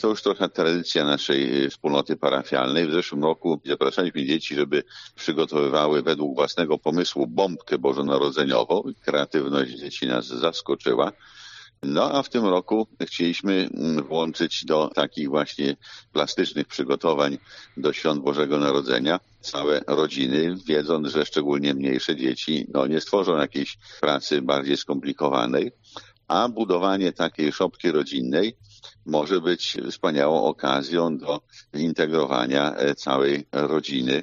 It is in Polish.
To już trochę tradycja naszej wspólnoty parafialnej. W zeszłym roku zapraszaliśmy dzieci, żeby przygotowywały według własnego pomysłu bombkę bożonarodzeniową. Kreatywność dzieci nas zaskoczyła. No a w tym roku chcieliśmy włączyć do takich właśnie plastycznych przygotowań do Świąt Bożego Narodzenia całe rodziny, wiedząc, że szczególnie mniejsze dzieci nie stworzą jakiejś pracy bardziej skomplikowanej, a budowanie takiej szopki rodzinnej może być wspaniałą okazją do zintegrowania całej rodziny